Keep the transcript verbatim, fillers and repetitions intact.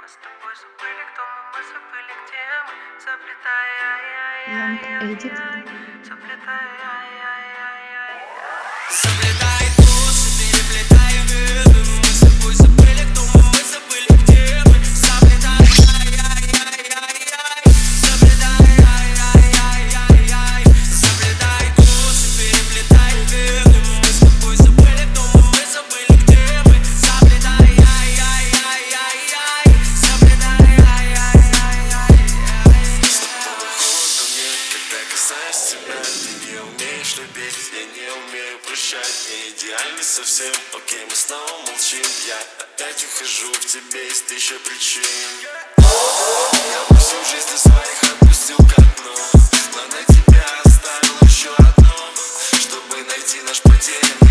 Мы с тобой забыли, кто мы, мы забыли, где мы. Заплетай, Long edit. заплетай, Заплетай косы, переплетай вены. Мы с тобой забыли, кто мы, мы забыли, где мы. Заплетай, ай-яй-яй-яй-яй. Заплетай, ай-яй-яй-яй-яй. Заплетай косы, переплетай вены. Мы с тобой забыли, кто мы, мы забыли, где мы. Заплетай, ай-яй-яй-яй-яй. Заплетай, ай-яй-яй-яй-яй. С тобой холодно мне, когда касаюсь тебя. Ты не умеешь любить, я не умею прощать. Не идеальный совсем, окей, мы снова молчим. Я опять ухожу в тебе из тысячи причин. Я бы всю жизнь своих отпустил ко дну, но на тебя оставил еще одну, чтобы найти наш потерянный